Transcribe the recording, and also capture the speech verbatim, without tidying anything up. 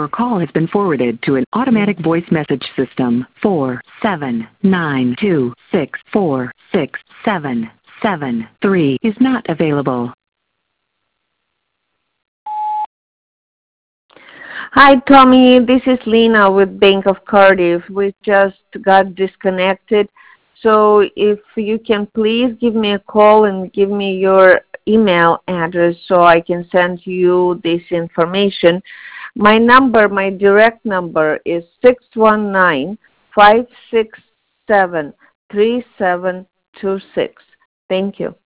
Your call has been forwarded to an automatic voice message system. four seven nine two six four six seven seven three is not available. Hi, Tommy. This is Lena with Bank of Cardiff. We just got disconnected. So if you can please give me a call and give me your email address so I can send you this information. My number, my direct number is six one nine, five six seven, three seven two six. Thank you.